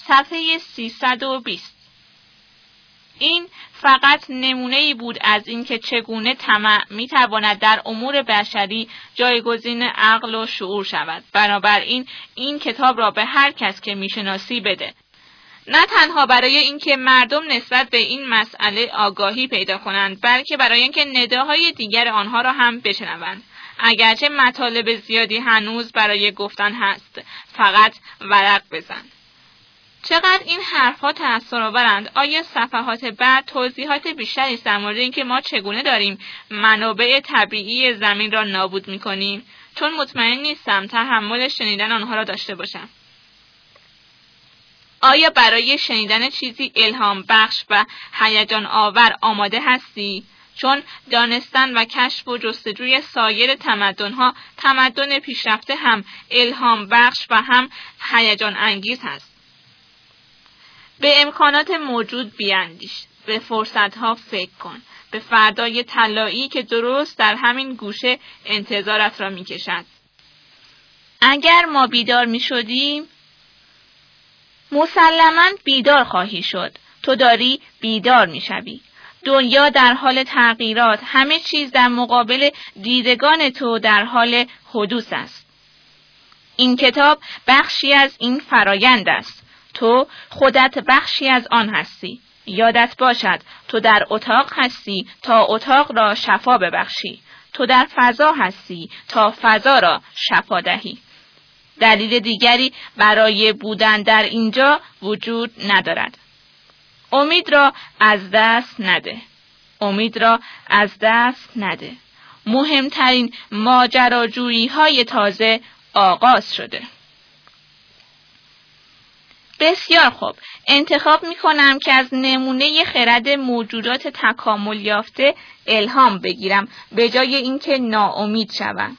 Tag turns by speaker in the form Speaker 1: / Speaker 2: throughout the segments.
Speaker 1: صفحه 320. این فقط نمونه‌ای بود از اینکه چگونه طمع می‌تواند در امور بشری جایگزین عقل و شعور شود. بنابراین این کتاب را به هر کس که می‌شناسی بده. نه تنها برای اینکه مردم نسبت به این مسئله آگاهی پیدا کنند، بلکه برای اینکه نداهای دیگر آنها را هم بشنوند. اگرچه مطالب زیادی هنوز برای گفتن هست، فقط ورق بزن. چقدر این حرفها تأثیرآورند. آیا صفحات بعد توضیحات بیشتری است در مورد اینکه ما چگونه داریم منابع طبیعی زمین را نابود می‌کنیم؟ چون مطمئن نیستم تحمل شنیدن آنها را داشته باشم. آیا برای شنیدن چیزی الهام بخش و هیجان آور آماده هستی؟ چون دانستن و کشف و جستجوی سایر تمدن‌ها، تمدن پیشرفته هم الهام بخش و هم هیجان انگیز هست. به امکانات موجود بیاندیش، به فرصت‌ها فکر کن، به فردای طلایی که درست در همین گوشه انتظارت را می‌کشد. اگر ما بیدار می‌شدیم، مسلماً بیدار خواهی شد. تو داری بیدار می‌شوی. دنیا در حال تغییرات، همه چیز در مقابل دیدگان تو در حال حدوث است. این کتاب بخشی از این فرایند است. تو خودت بخشی از آن هستی. یادت باشد تو در اتاق هستی تا اتاق را شفا ببخشی. تو در فضا هستی تا فضا را شفا دهی. دلیل دیگری برای بودن در اینجا وجود ندارد. امید را از دست نده. امید را از دست نده. مهمترین ماجراجویی‌های تازه آغاز شده. بسیار خوب. انتخاب می‌کنم که از نمونه خرد موجودات تکامل یافته الهام بگیرم به جای اینکه ناامید شوم.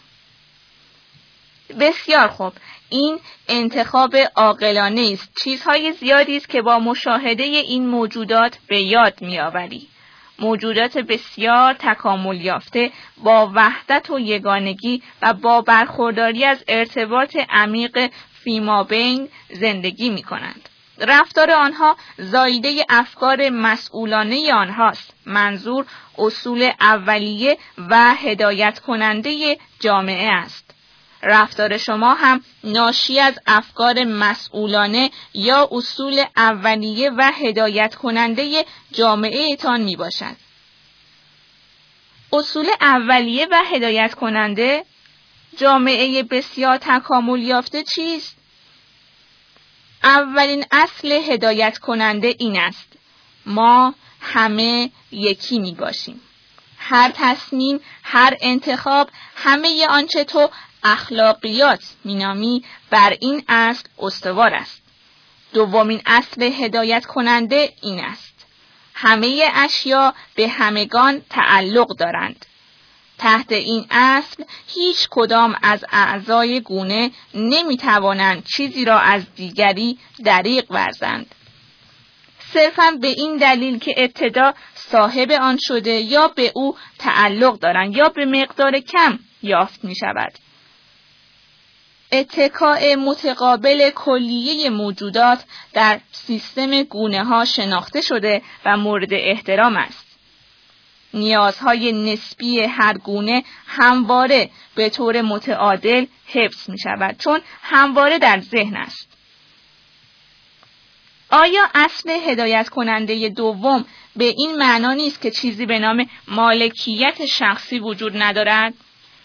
Speaker 1: بسیار خوب. این انتخاب عاقلانه است. چیزهای زیادی است که با مشاهده این موجودات به یاد می‌آوری. موجودات بسیار تکامل یافته با وحدت و یگانگی و با برخورداری از ارتباط عمیق فیمابین زندگی می‌کنند. رفتار آنها زایده افکار مسئولانه آنهاست. منظور اصول اولیه و هدایت کننده جامعه است. رفتار شما هم ناشی از افکار مسئولانه یا اصول اولیه و هدایت کننده جامعه تان می باشد. اصول اولیه و هدایت کننده جامعه بسیار تکامل یافته چیست؟ اولین اصل هدایت کننده این است: ما همه یکی می باشیم. هر تصمیم، هر انتخاب، همه آنچه تو اخلاقیات مینامی بر این اصل استوار است. دومین اصل هدایت کننده این است: همه اشیا به همگان تعلق دارند. تحت این اصل هیچ کدام از اعضای گونه نمیتوانند چیزی را از دیگری دریغ ورزند. صرفاً به این دلیل که ابتدا صاحب آن شده یا به او تعلق دارند یا به مقدار کم یافت می شود. اتکاء متقابل کلیه موجودات در سیستم گونه ها شناخته شده و مورد احترام است. نیازهای نسبی هر گونه همواره به طور متعادل حفظ می شود چون همواره در ذهن است. آیا اصل هدایت کننده دوم به این معنا نیست که چیزی به نام مالکیت شخصی وجود ندارد؟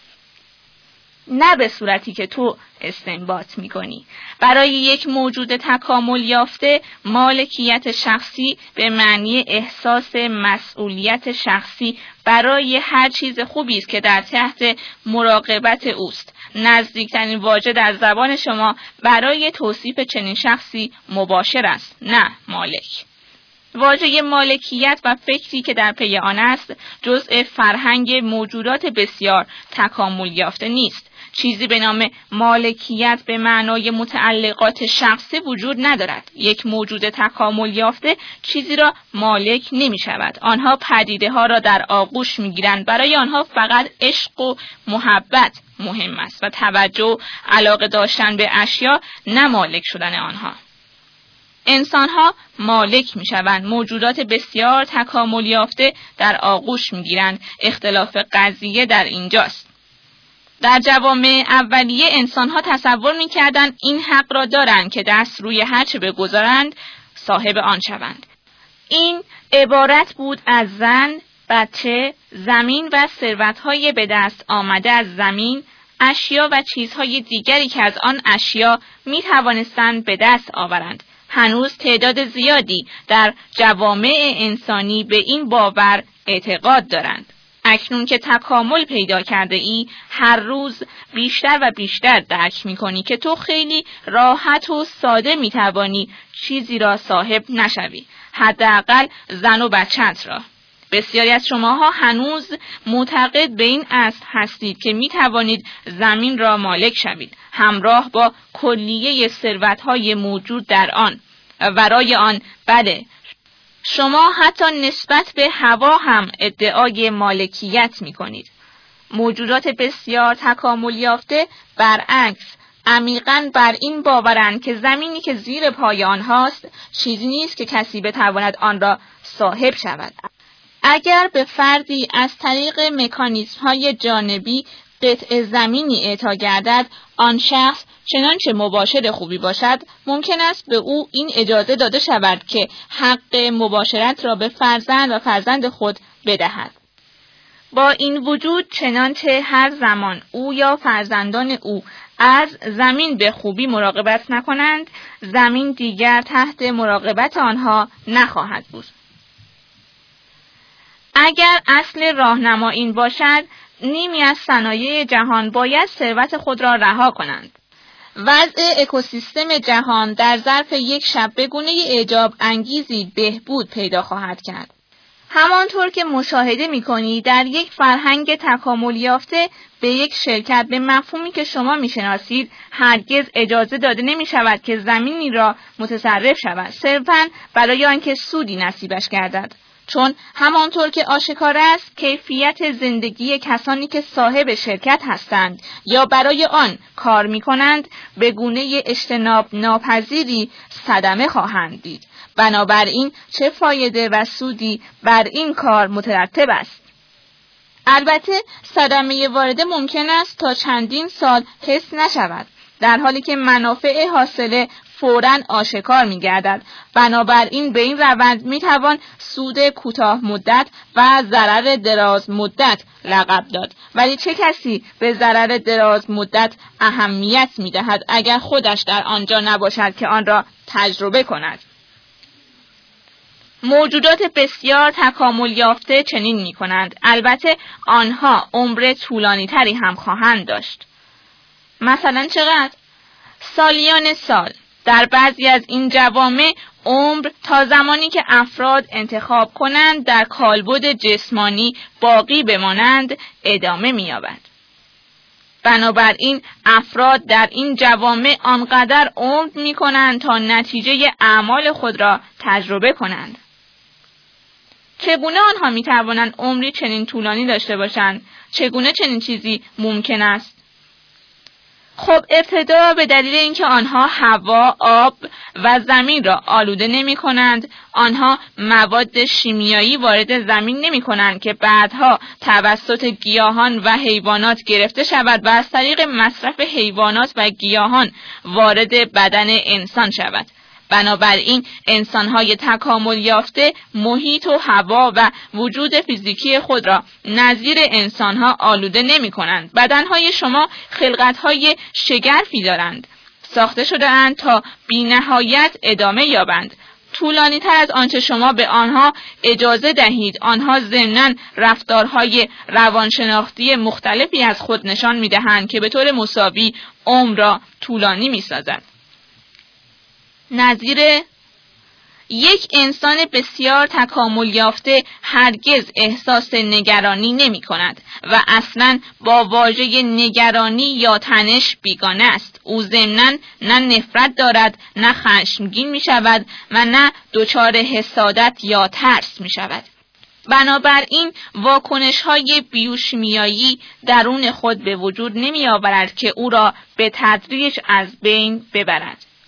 Speaker 1: نه به صورتی که تو استنباط می‌کنی. برای یک موجود تکامل یافته مالکیت شخصی به معنی احساس مسئولیت شخصی برای هر چیز خوبی است که در تحت مراقبت اوست. نزدیکترین واژه در زبان شما برای توصیف چنین شخصی مباشر است، نه مالک. واژه مالکیت و فکری که در پی آن است جزء فرهنگ موجودات بسیار تکامل یافته نیست. چیزی به نام مالکیت به معنای متعلقات شخصی وجود ندارد. یک موجود تکامل یافته چیزی را مالک نمی شود. آنها پدیده ها را در آغوش می گیرند. برای آنها فقط عشق و محبت مهم است و توجه علاقه داشتن به اشیا نه مالک شدن آنها. انسانها مالک میشوند، موجودات بسیار تکامل یافته در آغوش میگیرند. اختلاف قضیه در اینجاست. در جوامع اولیه انسانها تصور میکردند این حق را دارند که دست روی هر چه بگذارند صاحب آن شوند. این عبارت بود از زن، بچه، زمین و ثروت‌های به دست آمده از زمین، اشیا و چیزهای دیگری که از آن اشیا می توانستند به دست آورند. هنوز تعداد زیادی در جوامع انسانی به این باور اعتقاد دارند. اکنون که تکامل پیدا کرده ای، هر روز بیشتر و بیشتر درک می کنی که تو خیلی راحت و ساده می توانی چیزی را صاحب نشوی، حداقل زن و بچت را. بسیاری از شماها هنوز معتقد به این اصل هستید که می توانید زمین را مالک شوید، همراه با کلیه ثروت‌های موجود در آن. ورای آن، بله، شما حتی نسبت به هوا هم ادعای مالکیت می کنید. موجودات بسیار تکامل یافته برعکس عمیقاً بر این باورند که زمینی که زیر پای آنهاست چیزی نیست که کسی بتواند آن را صاحب شود. اگر به فردی از طریق مکانیزم‌های جانبی قطع زمینی اعطا گردد، آن شخص چنانچه مباشر خوبی باشد، ممکن است به او این اجازه داده شود که حق مباشرت را به فرزند و فرزند خود بدهد. با این وجود چنانچه هر زمان او یا فرزندان او از زمین به خوبی مراقبت نکنند، زمین دیگر تحت مراقبت آنها نخواهد بود. اگر اصل راهنما این باشد، نیمی از صنایع جهان باید ثروت خود را رها کنند. وضع اکوسیستم جهان در ظرف یک شب به گونه اعجاب انگیزی بهبود پیدا خواهد کرد. همانطور که مشاهده می‌کنی در یک فرهنگ تکامل یافته به یک شرکت به مفهومی که شما می‌شناسید هرگز اجازه داده نمی‌شود که زمینی را متصرف شود، صرفاً برای آنکه سودی نصیبش گردد. چون همانطور که آشکار است کیفیت زندگی کسانی که صاحب شرکت هستند یا برای آن کار می کنند به گونه اجتناب ناپذیری صدمه خواهند دید. بنابراین چه فایده و سودی بر این کار مترتب است؟ البته صدمه وارده ممکن است تا چندین سال حس نشود، در حالی که منافع حاصله فوراً آشکار می‌گردد. بنابراین به این روند می‌توان سود کوتاه مدت و ضرر دراز مدت لقب داد. ولی چه کسی به ضرر دراز مدت اهمیت می‌دهد اگر خودش در آنجا نباشد که آن را تجربه کند؟ موجودات بسیار تکامل یافته چنین می‌کنند. البته آنها عمر طولانی‌تری هم خواهند داشت. مثلا چقدر؟ سالیان سال. در بعضی از این جوامع عمر تا زمانی که افراد انتخاب کنند در کالبد جسمانی باقی بمانند ادامه می‌یابد. بنابراین افراد در این جوامع آنقدر عمر می‌کنند تا نتیجه اعمال خود را تجربه کنند. چگونه آنها می‌توانند عمری چنین طولانی داشته باشند؟ چگونه چنین چیزی ممکن است؟ خب ابتدا به دلیل اینکه آنها هوا، آب و زمین را آلوده نمی کنند، آنها مواد شیمیایی وارد زمین نمی کنند که بعدها توسط گیاهان و حیوانات گرفته شود و از طریق مصرف حیوانات و گیاهان وارد بدن انسان شود. بنابراین انسان‌های تکامل یافته محیط و هوا و وجود فیزیکی خود را نظیر انسان‌ها آلوده نمی‌کنند. بدن‌های شما خلقت‌های شگرفی دارند. ساخته شده‌اند تا بی‌نهایت ادامه یابند. طولانی‌تر از آنچه شما به آنها اجازه دهید. آنها ضمناً رفتارهای روانشناختی مختلفی از خود نشان می‌دهند که به طور مساوی عمر را طولانی می‌سازد. نظیر یک انسان بسیار تکامل یافته هرگز احساس نگرانی نمی کند و اصلاً با واژه نگرانی یا تنش بیگانه است. او ضمناً نه نفرت دارد، نه خشمگین می شود و نه دچار حسادت یا ترس می شود. بنابراین واکنش‌های بیوشیمیایی درون خود به وجود نمی آورد که او را به تدریج از بین ببرد.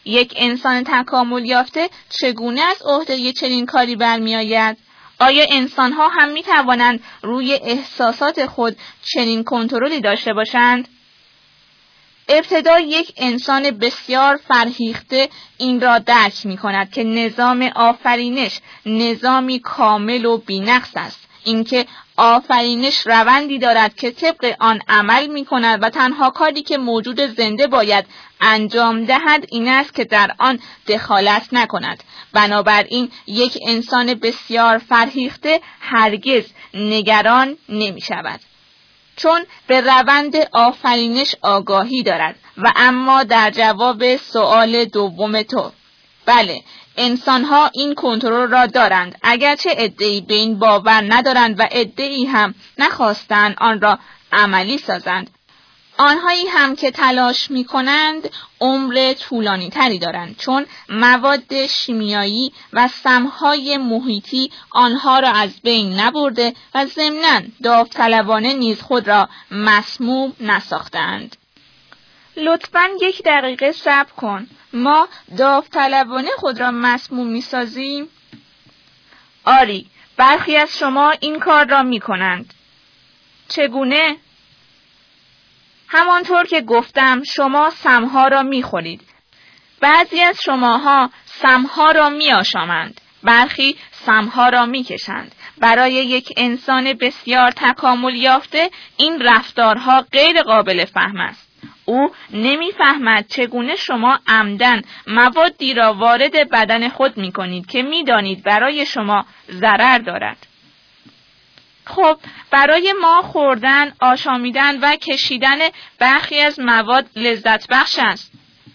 Speaker 1: یک انسان تکامل یافته چگونه از عهده چنین کاری برمی آید؟ آیا انسان‌ها هم می توانند روی احساسات خود چنین کنترلی داشته باشند؟ ابتدا یک انسان بسیار فرهیخته این را درک می کند که نظام آفرینش نظامی کامل و بی‌نقص است. اینکه آفرینش روندی دارد که طبق آن عمل می کند و تنها کاری که موجود زنده باید انجام دهد این است که در آن دخالت نکند. بنابراین یک انسان بسیار فرهیخته هرگز نگران نمی شود، چون به روند آفرینش آگاهی دارد. و اما در جواب سؤال دوم تو، بله، انسان‌ها این کنترل را دارند، اگرچه عده‌ای به این باور ندارند و عده‌ای هم نخواستند آن را عملی سازند. آنهایی هم که تلاش می‌کنند عمر طولانی تری دارند، چون مواد شیمیایی و سمهای محیطی آنها را از بین نبرده و ضمناً داوطلبانه نیز خود را مسموم نساختند. لطفاً 1 دقیقه صبر کن. ما داوطلبانه خود را مسموم می‌سازیم؟ آری، برخی از شما این کار را می‌کنند. چگونه؟ همانطور که گفتم شما سمها را می‌خورید. بعضی از شماها سمها را می‌آشامند، برخی سمها را می‌کشند. برای یک انسان بسیار تکامل یافته این رفتارها غیر قابل فهم است. او نمی‌فهمد چگونه شما عمدن موادی را وارد بدن خود می‌کنید که می‌دانید برای شما ضرر دارد. خب، برای ما خوردن، آشامیدن و کشیدن برخی از مواد لذت بخش است.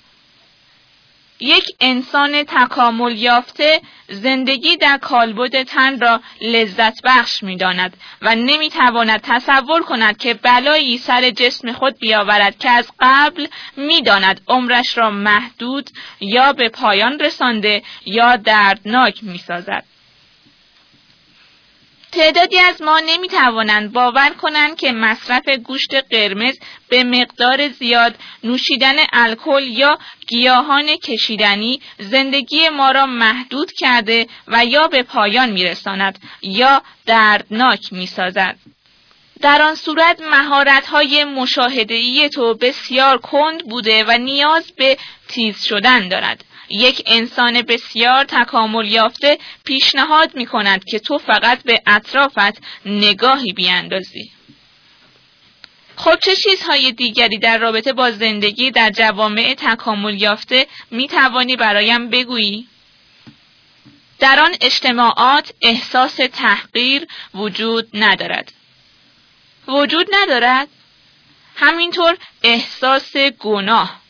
Speaker 1: یک انسان تکامل یافته زندگی در کالبد تن را لذت بخش می داند و نمی تواند تصور کند که بلایی سر جسم خود بیاورد که از قبل می داند عمرش را محدود یا به پایان رسانده یا دردناک می سازد. تعدادی از ما نمی توانند باور کنند که مصرف گوشت قرمز به مقدار زیاد، نوشیدن الکل یا گیاهان کشیدنی زندگی ما را محدود کرده و یا به پایان می رساند یا دردناک می سازد. در آن صورت مهارت‌های مشاهده‌ای تو بسیار کند بوده و نیاز به تیز شدن دارد. یک انسان بسیار تکامل یافته پیشنهاد می کند که تو فقط به اطرافت نگاهی بیاندازی. خب چه چیزهای دیگری در رابطه با زندگی در جوامع تکامل یافته می توانی برایم بگویی؟ در آن اجتماعات احساس تحقیر وجود ندارد. وجود ندارد؟ همینطور احساس گناه.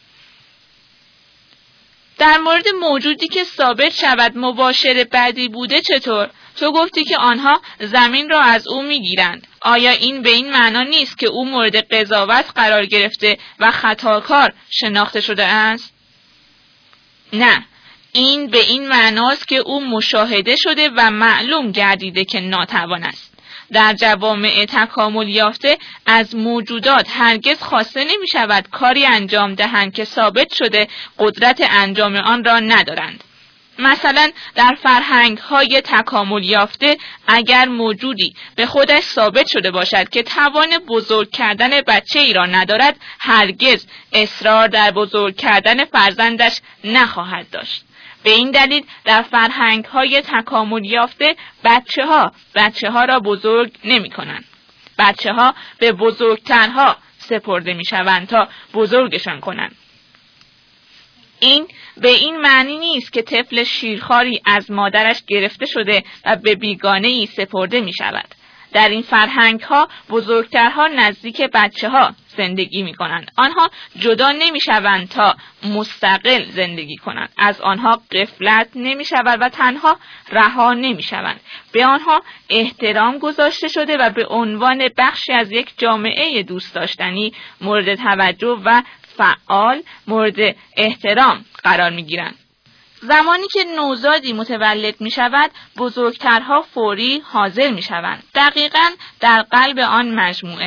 Speaker 1: در مورد موجودی که ثابت شود مباشر بدی بوده چطور؟ تو گفتی که آنها زمین را از او میگیرند. آیا این به این معنا نیست که او مورد قضاوت قرار گرفته و خطاکار شناخته شده است؟ نه، این به این معناست که او مشاهده شده و معلوم گردیده که ناتوان است. در جوامع تکامل یافته از موجودات هرگز خواسته نمی شود کاری انجام دهند که ثابت شده قدرت انجام آن را ندارند. مثلا در فرهنگ‌های تکامل یافته اگر موجودی به خودش ثابت شده باشد که توان بزرگ کردن بچه‌ای را ندارد، هرگز اصرار در بزرگ کردن فرزندش نخواهد داشت. به این دلیل در فرهنگ‌های تکامل یافته بچه‌ها را بزرگ نمی‌کنند. بچه‌ها به بزرگترها سپرده می‌شوند تا بزرگشان کنند. این به این معنی نیست که طفل شیرخواری از مادرش گرفته شده و به بیگانه‌ای سپرده می‌شود. در این فرهنگ‌ها بزرگترها نزدیک بچه‌ها زندگی می‌کنند. آنها جدا نمی‌شوند تا مستقل زندگی کنند. از آنها غفلت نمی‌شود و تنها رها نمی‌شوند. به آنها احترام گذاشته شده و به عنوان بخشی از یک جامعه دوست داشتنی مورد توجه و فعال مورد احترام قرار می‌گیرند. زمانی که نوزادی متولد می شود، بزرگترها فوری حاضر می شوند. دقیقاً در قلب آن مجموعه.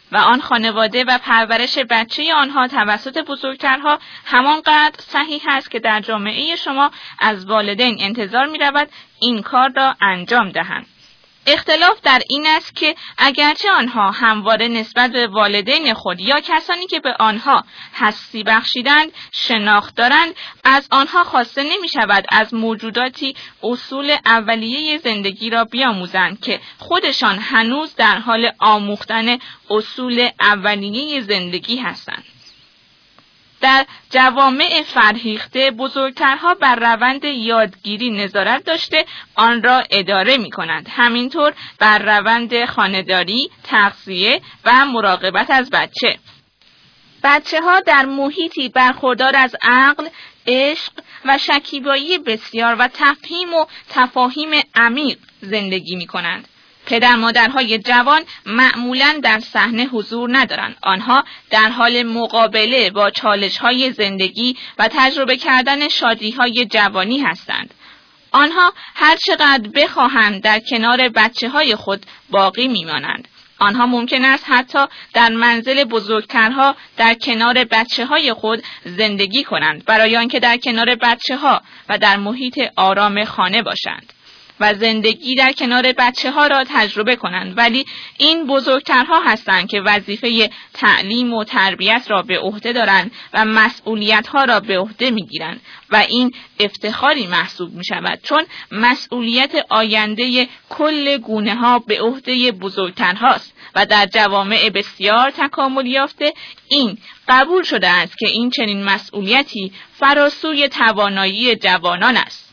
Speaker 1: و آن خانواده و پرورش بچه آنها توسط بزرگترها همانقدر صحیح است که در جامعه شما از والدین انتظار می‌رود این کار را انجام دهند. اختلاف در این است که اگرچه آنها همواره نسبت به والدین خود یا کسانی که به آنها هستی بخشیدند شناخت دارند، از آنها خواسته نمی شود از موجوداتی اصول اولیه زندگی را بیاموزند که خودشان هنوز در حال آموختن اصول اولیه زندگی هستند. در جوامع فرهیخته بزرگترها بر روند یادگیری نظارت داشته آن را اداره می کنند. همینطور بر روند خانه‌داری، تغذیه و مراقبت از بچه ها در محیطی برخوردار از عقل، عشق و شکیبایی بسیار و تفهیم و تفاهیم عمیق زندگی می کنند. پدر مادرهای جوان معمولاً در صحنه حضور ندارند. آنها در حال مقابله با چالش‌های زندگی و تجربه کردن شادی‌های جوانی هستند. آنها هر چقدر بخواهند در کنار بچه‌های خود باقی می‌مانند. آنها ممکن است حتی در منزل بزرگترها در کنار بچه‌های خود زندگی کنند برای آنکه در کنار بچه‌ها و در محیط آرام خانه باشند و زندگی در کنار بچه‌ها را تجربه کنند، ولی این بزرگترها هستند که وظیفه تعلیم و تربیت را به عهده دارند و مسئولیت‌ها را به عهده می‌گیرند و این افتخاری محسوب می‌شود چون مسئولیت آینده کل گونه‌ها به عهده بزرگترهاست و در جوامع بسیار تکامل یافته این قبول شده است که این چنین مسئولیتی فراسوی توانایی جوانان است.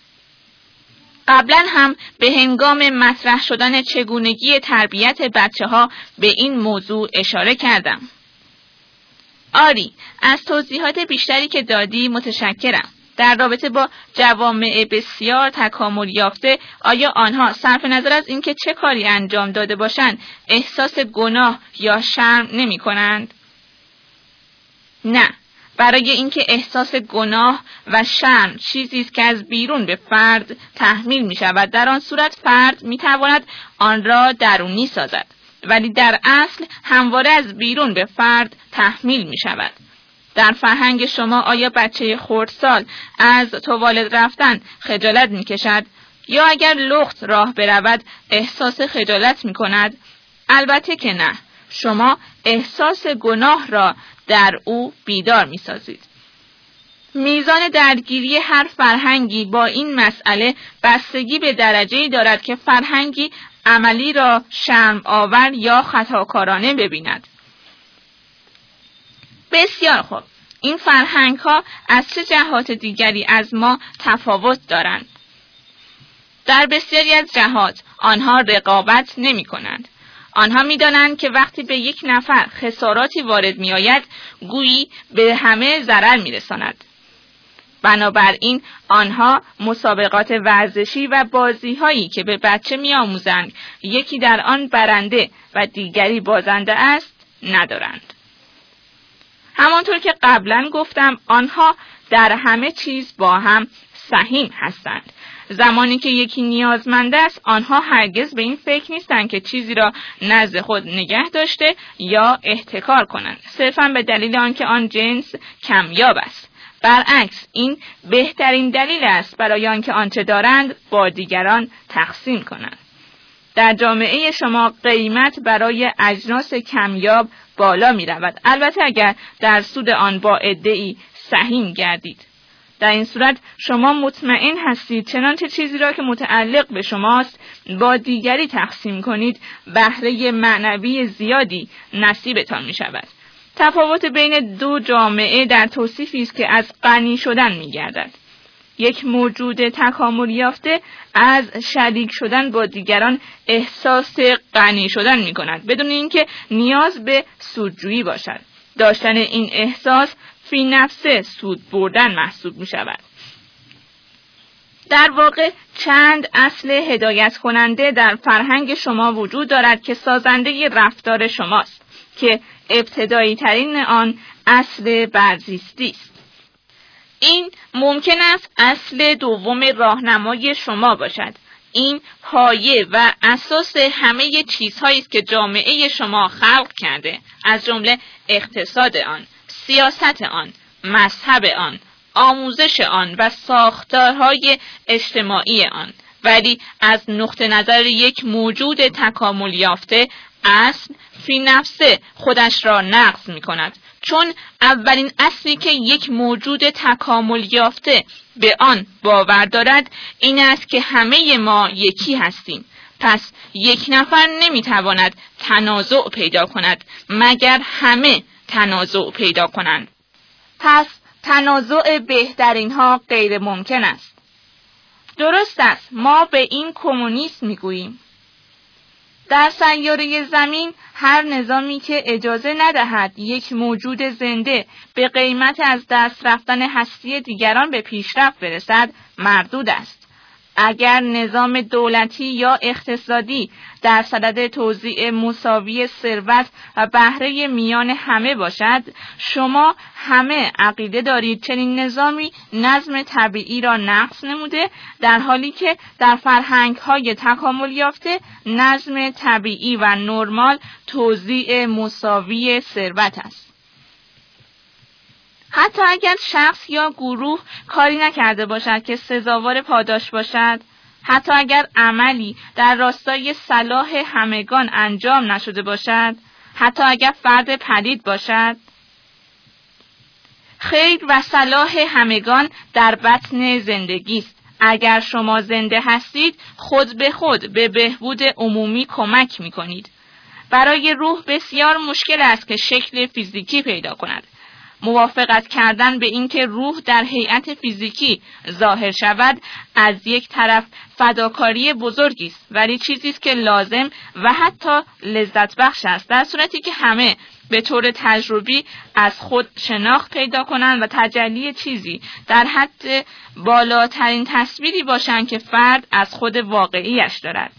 Speaker 1: قبلا هم به هنگام مطرح شدن چگونگی تربیت بچه‌ها به این موضوع اشاره کردم. آری، از توضیحات بیشتری که دادی متشکرم. در رابطه با جوامع بسیار تکامل یافته، آیا آنها صرف نظر از اینکه چه کاری انجام داده باشند، احساس گناه یا شرم نمی کنند؟ نه. برای اینکه احساس گناه و شرم چیزی است که از بیرون به فرد تحمیل می شود، در آن صورت فرد می تواند آن را درونی سازد، ولی در اصل همواره از بیرون به فرد تحمیل می شود. در فرهنگ شما آیا بچه خردسال از توالت رفتن خجالت می کشد یا اگر لخت راه برود احساس خجالت می کند؟ البته که نه. شما احساس گناه را در او بیدار می سازید. میزان درگیری هر فرهنگی با این مسئله بستگی به درجه‌ای دارد که فرهنگی عملی را شرم آور یا خطاکارانه ببیند. بسیار خوب. این فرهنگ ها از چه جهات دیگری از ما تفاوت دارند؟ در بسیاری از جهات آنها رقابت نمی کنند. آنها می دانند که وقتی به یک نفر خساراتی وارد می آید گویی به همه ضرر می رساند. بنابراین آنها مسابقات ورزشی و بازی هایی که به بچه می آموزند یکی در آن برنده و دیگری بازنده است ندارند. همانطور که قبلا گفتم آنها در همه چیز با هم سهیم هستند. زمانی که یکی نیازمند است آنها هرگز به این فکر نیستند که چیزی را نزد خود نگه داشته یا احتکار کنند، صرفاً به دلیل آنکه آن جنس کمیاب است. برعکس این بهترین دلیل است برای آنکه آنچه دارند با دیگران تقسیم کنند. در جامعه شما قیمت برای اجناس کمیاب بالا می رود، البته اگر در سود آن با عده‌ای سهیم گردید. در این صورت شما مطمئن هستید چنانچه چیزی را که متعلق به شماست با دیگری تقسیم کنید بهره معنوی زیادی نصیبتان می شود. تفاوت بین دو جامعه در توصیفی است که از غنی شدن می گردد. یک موجود تکامل یافته از شریک شدن با دیگران احساس غنی شدن می کند بدون اینکه نیاز به سودجویی باشد. داشتن این احساس فی نفسه سود بردن محسوب می شود. در واقع چند اصل هدایت کننده در فرهنگ شما وجود دارد که سازنده رفتار شماست که ابتدایی ترین آن اصل برزیستی است. این ممکن است اصل دوم راهنمای شما باشد. این پایه و اساس همه چیزهایی است که جامعه شما خلق کرده، از جمله اقتصاد آن، سیاست آن، مذهب آن، آموزش آن و ساختارهای اجتماعی آن. ولی از نقطه نظر یک موجود تکامل یافته، اصل فی نفسه خودش را نقض می کند، چون اولین اصلی که یک موجود تکامل یافته به آن باور دارد این است که همه ما یکی هستیم. پس یک نفر نمی تواند تنازع پیدا کند مگر همه تنازع پیدا کنند. پس تنازع بهترین ها غیر ممکن است. درست است، ما به این کمونیسم میگوییم. در سیاره زمین هر نظامی که اجازه ندهد یک موجود زنده به قیمت از دست رفتن هستی دیگران به پیشرفت برسد مردود است. اگر نظام دولتی یا اقتصادی در صدد توزیع مساوی ثروت و بهره میان همه باشد، شما همه عقیده دارید چنین نظامی نظم طبیعی را نقض نموده، در حالی که در فرهنگ‌های تکامل یافته نظم طبیعی و نرمال توزیع مساوی ثروت است. حتی اگر شخص یا گروه کاری نکرده باشد که سزاوار پاداش باشد، حتی اگر عملی در راستای صلاح همگان انجام نشده باشد، حتی اگر فرد پلید باشد، خیر و صلاح همگان در بطن زندگی است. اگر شما زنده هستید، خود به خود به بهبود عمومی کمک می کنید. برای روح بسیار مشکل است که شکل فیزیکی پیدا کند. موافقت کردن به اینکه روح در هیئت فیزیکی ظاهر شود از یک طرف فداکاری بزرگی است، ولی چیزی است که لازم و حتی لذت بخش است، در صورتی که همه به طور تجربی از خود شناخت پیدا کنند و تجلی چیزی در حد بالاترین تصویری باشند که فرد از خود واقعیش دارد.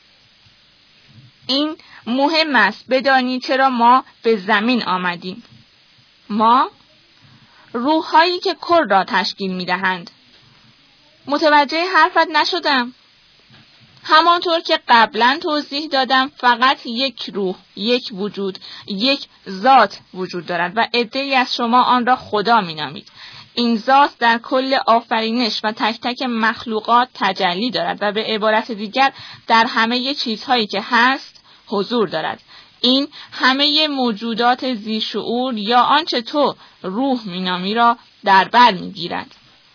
Speaker 1: این مهم است بدانی چرا ما به زمین آمدیم. ما روح‌هایی که کل را تشکیل می‌دهند. متوجه حرفت نشدم. همانطور که قبلا توضیح دادم، فقط یک روح، یک وجود، یک ذات وجود دارد و عده‌ای از شما آن را خدا می‌نامید. این ذات در کل آفرینش و تک تک مخلوقات تجلی دارد و به عبارت دیگر در همه چیزهایی که هست حضور دارد. این همه موجودات ذی شعور یا آنچه تو روح مینامی را در بر میگیرد.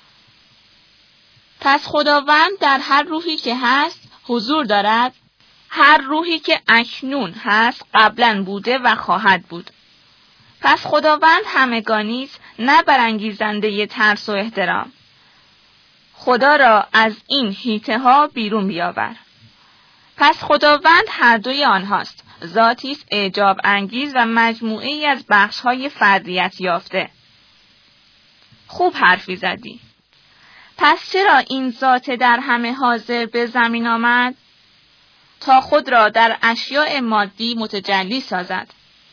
Speaker 1: پس خداوند در هر روحی که هست حضور دارد. هر روحی که اکنون هست قبلا بوده و خواهد بود. پس خداوند همگانی است، نه برانگیزنده ترس و احترام. خدا را از این حیطه ها بیرون بیاور. پس خداوند هر دوی آنهاست، ذاتی است اعجاب انگیز و مجموعه‌ای از بخش‌های فردیت یافته. خوب حرفی زدی. پس چرا این ذات در همه حاضر به زمین آمد؟ تا خود را در اشیاء مادی متجلی سازد.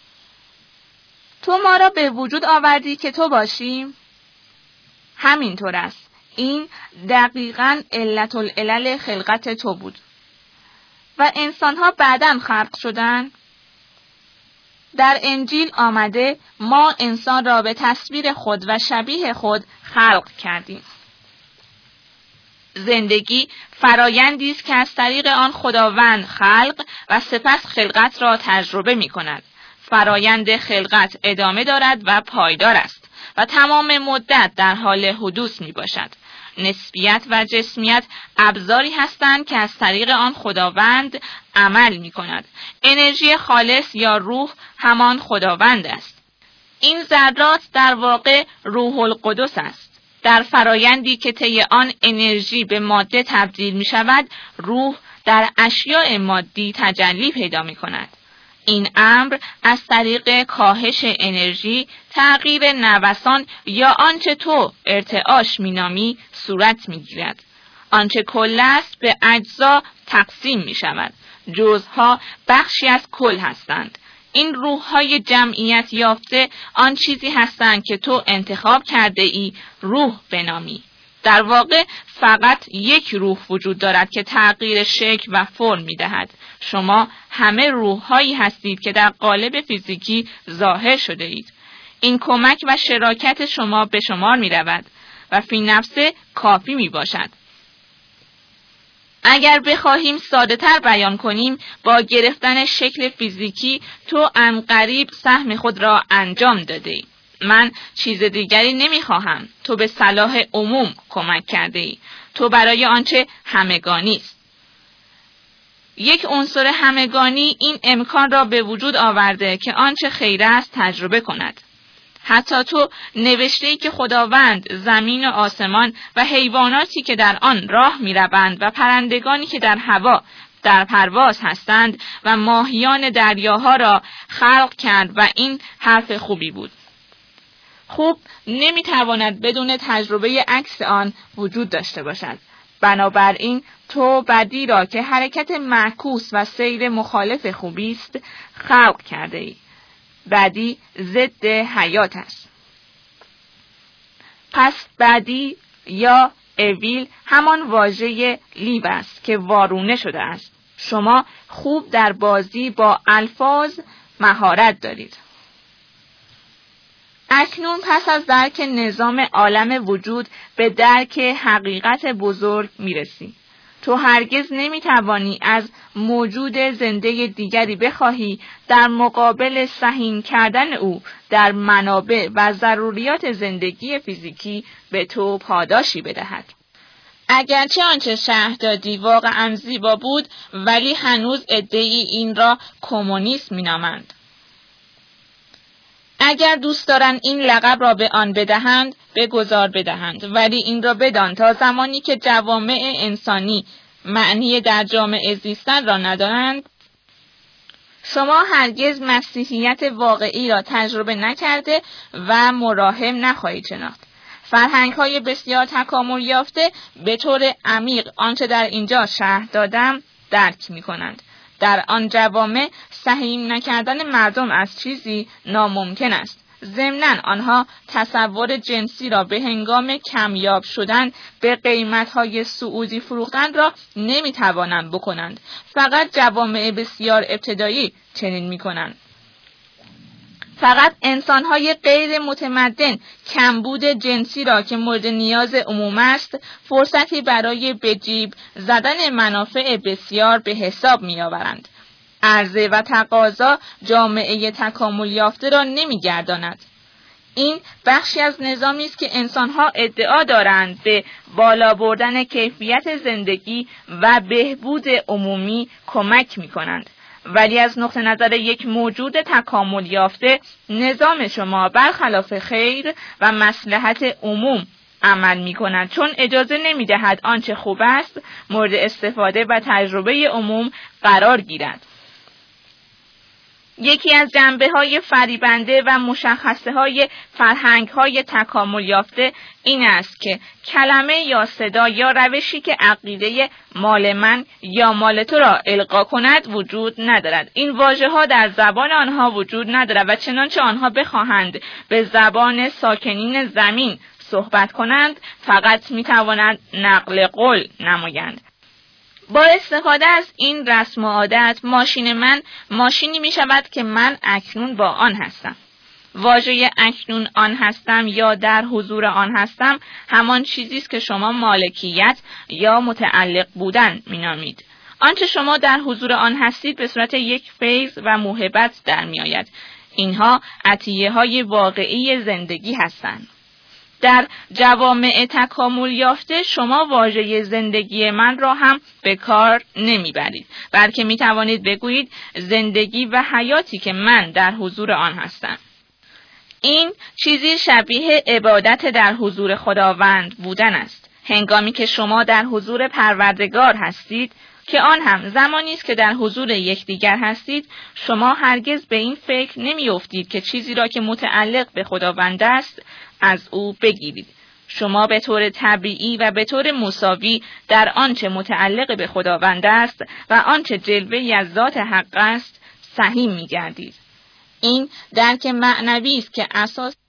Speaker 1: تو ما را به وجود آوردی که تو باشیم؟ همینطور است. این دقیقاً علت العلل خلقت تو بود. و انسان‌ها بعداً خلق شدند. در انجیل آمده ما انسان را به تصویر خود و شبیه خود خلق کردیم. زندگی فرایندی است که از طریق آن خداوند خلق و سپس خلقت را تجربه می‌کند. فرایند خلقت ادامه دارد و پایدار است و تمام مدت در حال حدوث میباشد. نسبیت و جسمیت ابزاری هستند که از طریق آن خداوند عمل می‌کند. انرژی خالص یا روح همان خداوند است. این ذرات در واقع روح القدس است. در فرایندی که طی آن انرژی به ماده تبدیل می‌شود، روح در اشیاء مادی تجلی پیدا می‌کند. این امر از طریق کاهش انرژی، تغییر نوسان یا آنچه تو ارتعاش مینامی صورت میگیرد. آنچه کل است به اجزا تقسیم می شود. جزها بخشی از کل هستند. این روح‌های جمعیت یافته آن چیزی هستند که تو انتخاب کرده ای روح بنامی. در واقع فقط یک روح وجود دارد که تغییر شکل و فرم می‌دهد. شما همه روح‌هایی هستید که در قالب فیزیکی ظاهر شده اید. این کمک و شراکت شما به شمار می‌رود و فی نفسه کافی می‌باشد. اگر بخواهیم ساده‌تر بیان کنیم، با گرفتن شکل فیزیکی تو عنقریب سهم خود را انجام داده‌ای. من چیز دیگری نمی‌خواهم. تو به صلاح عموم کمک کرده‌ای. تو برای آنچه همگانی است. یک عنصر همگانی این امکان را به وجود آورده که آنچه خیر است تجربه کند. حتی تو نوشته‌ای که خداوند زمین و آسمان و حیواناتی که در آن راه می‌روند و پرندگانی که در هوا در پرواز هستند و ماهیان دریاها را خلق کرد و این حرف خوبی بود. خوب نمی‌تواند بدون تجربه عکس آن وجود داشته باشد. بنابراین تو بدی را که حرکت معکوس و سیر مخالف خوبی است خلق کرده ای. بدی ضد حیات است. پس بدی یا اویل همان واژه لیو است که وارونه شده است. شما خوب در بازی با الفاظ مهارت دارید. اکنون پس از درک نظام عالم وجود به درک حقیقت بزرگ میرسی. تو هرگز نمیتوانی از موجود زنده دیگری بخواهی در مقابل سهیم کردن او در منابع و ضروریات زندگی فیزیکی به تو پاداشی بدهد. اگرچه آنچه شرح دادی واقعا زیبا بود، ولی هنوز عده‌ای این را کمونیسم مینامند. اگر دوست دارند این لقب را به آن بدهند، بگذار بدهند، ولی این را بدان تا زمانی که جوامع انسانی معنی در جامعه زیستن را ندارند، شما هرگز مسیحیت واقعی را تجربه نکرده و مراهم نخواهید شناخت. فرهنگ‌های بسیار تکامل یافته به طور عمیق آنچه در اینجا شرح دادم درک می‌کنند. در آن جوامع سهیم نکردن مردم از چیزی ناممکن است. ضمناً آنها تصور جنسی را به هنگام کمیاب شدن به قیمت‌های صعودی فروختن را نمی‌توانند بکنند. فقط جوامع بسیار ابتدایی چنین می‌کنند. فقط انسان‌های غیر متمدن کمبود جنسی را که مورد نیاز عموم است، فرصتی برای به جیب زدن منافع بسیار به حساب می‌آورند. عرضه و تقاضا جامعه تکامل یافته را نمی‌گرداند. این بخشی از نظامی است که انسان‌ها ادعا دارند به بالا بردن کیفیت زندگی و بهبود عمومی کمک می‌کنند. ولی از نقطه نظر یک موجود تکامل یافته، نظام شما برخلاف خیر و مصلحت عموم عمل می‌کند، چون اجازه نمی‌دهد آنچه خوب است مورد استفاده و تجربه عموم قرار گیرد. یکی از جنبه‌های فریبنده و مشخصه‌های فرهنگ‌های تکامل یافته این است که کلمه یا صدا یا روشی که عقیده مال من یا مال تو را القا کند وجود ندارد. این واژه‌ها در زبان آنها وجود ندارد و چنانچه آنها بخواهند به زبان ساکنین زمین صحبت کنند، فقط می‌توانند نقل قول نمایند. با استفاده از این رسم و عادت، ماشین من ماشینی می شود که من اکنون با آن هستم. واژه اکنون آن هستم یا در حضور آن هستم همان چیزی است که شما مالکیت یا متعلق بودن می نامید. آنچه شما در حضور آن هستید به صورت یک فیض و موهبت در می آید. اینها عطیه های واقعی زندگی هستند. در جوامع تکامل یافته شما واژه زندگی من را هم به کار نمیبرید، بلکه می توانید بگویید زندگی و حیاتی که من در حضور آن هستم. این چیزی شبیه عبادت در حضور خداوند بودن است. هنگامی که شما در حضور پروردگار هستید، که آن هم زمانی است که در حضور یکدیگر هستید، شما هرگز به این فکر نمی‌افتید که چیزی را که متعلق به خداوند است از او بگیرید. شما به طور طبیعی و به طور مساوی در آنچه متعلق به خداوند است و آنچه جلوه‌ای از ذات حق است سهیم می‌گردید. این درک معنوی است که اساس